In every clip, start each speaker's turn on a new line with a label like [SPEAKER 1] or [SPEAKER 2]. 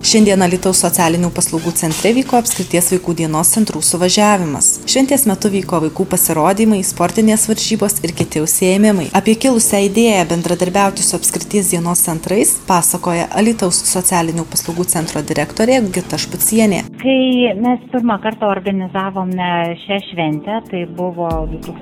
[SPEAKER 1] Šiandien Alytaus socialinių paslaugų centre vyko apskrities vaikų dienos centrų suvažiavimas. Šventės metu vyko vaikų pasirodymai, sportinės varžybos ir kiti užsiėmimai. Apie kilusią idėją bendradarbiauti su apskrities dienos centrais pasakoja Alytaus socialinių paslaugų centro direktorė Gita Špucienė.
[SPEAKER 2] Kai mes pirmą kartą organizavome šią šventę, tai buvo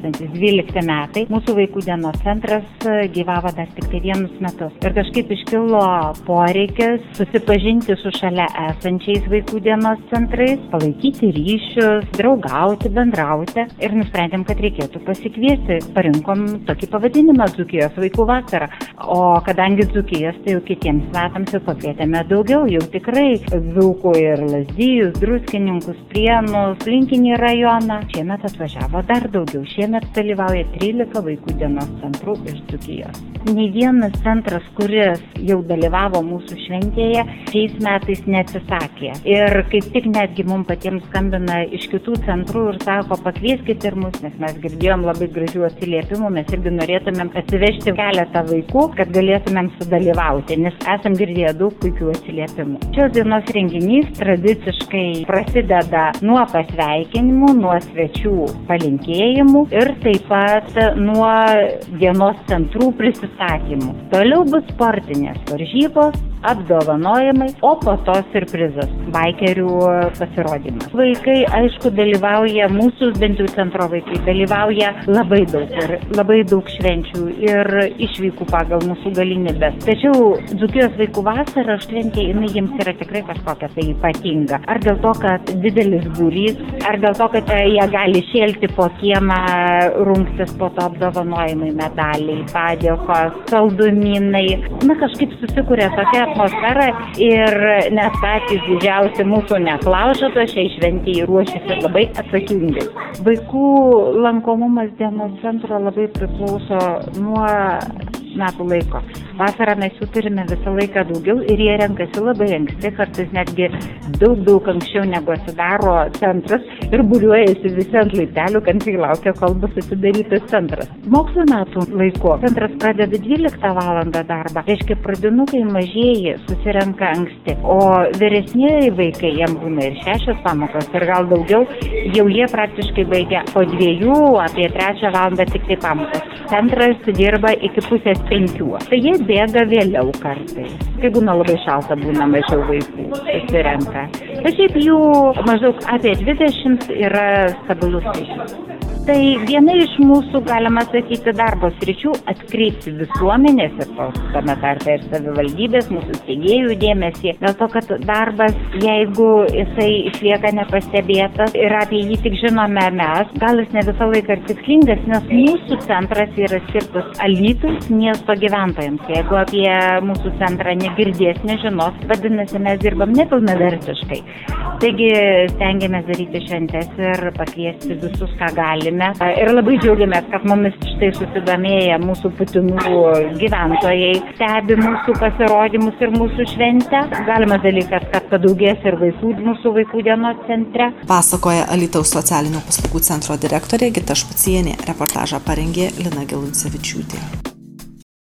[SPEAKER 2] 2012 metai, mūsų vaikų dienos centras gyvavo dar tik tai vienus metus. Ir kažkaip iškilo poreikis susipažinti su šalia esančiais vaikų dienos centrais, palaikyti ryšius, draugauti, bendrauti ir nusprendėm, kad reikėtų pasikviesti. Parinkom tokį pavadinimą Dzūkijos vaikų vasara. O kadangi Dzūkijos, tai jau kitiems metams jau pakvietėme daugiau, jau tikrai Dzūkų ir Lazdijus, Druskininkus, Prienus, Linkinį rajoną. Šiemet atvažiavo dar daugiau. Šiemet dalyvauja 13 vaikų dienos centrų iš Dzūkijos. Nei vienas centras, kuris jau dalyvavo mūsų šventėje, šiais metais neatsisakė. Ir kaip tik netgi mums patiems skambina iš kitų centrų ir sako, pakvieskit ir mus, nes mes girdėjom labai gražių atsiliepimų, mes irgi norėtumėm atsivežti keletą vaikų, kad galėtumėm sudalyvauti, nes esam girdėję daug puikių atsiliepimų. Šios dienos renginys tradiciškai prasideda nuo pasveikinimų, nuo svečių palinkėjimų ir taip pat nuo dienos centrų prisistatymų. Toliau bus sportinės varžybos, apdovanojimai, o po to siurprizas – baikerių pasirodymas. Vaikai, aišku, dalyvauja, mūsų bent jau centro vaikai dalyvauja labai daug ir labai daug švenčių ir išvykų pagal mūsų galimybes. Tačiau Dzūkijos vaikų vasara šventė, jinai jiems yra tikrai kažkokia tai ypatinga. Ar dėl to, kad didelis būrys, ar dėl to, kad jie gali šėlti po kiemą, rungtis po to apdovanojimai, medaliai, padėkos, saldumynai. Na, kažkaip susikuria tokia atmosfera ir net patys didžiausi mūsų neklaužato šiai šventėjai ruošiasi labai atsakingai. Vaikų lankomumas dienos centro labai priklauso nuo metų laiko. Vasarą mes jų turime visą laiką daugiau ir jie renkasi labai anksti, kartais netgi daug anksčiau negu atsidaro centras ir būriuojasi visi ant laiptelių, kantriai laukia, kol bus atidarytas centras. Mokslo metų laiko centras pradeda 12 valandą darbą, reiškia pradinukai mažieji susirenka anksti, o vyresnieji vaikai, jiem būna ir 6 pamokos ir gal daugiau, jau jie praktiškai baigia po 2, apie 3 valandą tik tai pamokos. Centras dirba iki pusės 5. Tai jie bėga vėliau kartais. Kai būna labai šalta, būna mažiau vaikų susirenka. Tai šiaip jų maždaug apie 20 yra stabilus skaičius. Tai viena iš mūsų, galima sakyti, darbo sričių atkreipti visuomenės ir tame tarpe ir savivaldybės, mūsų steigėjų dėmesį. Dėl to, kad darbas, jeigu jisai išlieka nepastebėtas ir apie jį tik žinome mes, gal jis ne visą laiką ir tikslingas, nes mūsų centras yra skirtas Alytaus miesto gyventojams. Jeigu apie mūsų centrą negirdės, nežinos, vadinasi, mes dirbam nepilnavertiškai. Taigi stengiamės daryti šventes ir pakviesti visus, ką galime. Ir labai džiaugiamės, kad mumis štai susidomėję mūsų Putinų gyventojai stebi mūsų pasirodymus ir mūsų šventę. Galimas dalykas, kad padaugės ir vaikų mūsų vaikų dienos centre.
[SPEAKER 1] Pasakoja Alytaus socialinių paslaugų centro direktorė Gita Špucienė. Reportažą parengė Lina Geluncevičiūtė.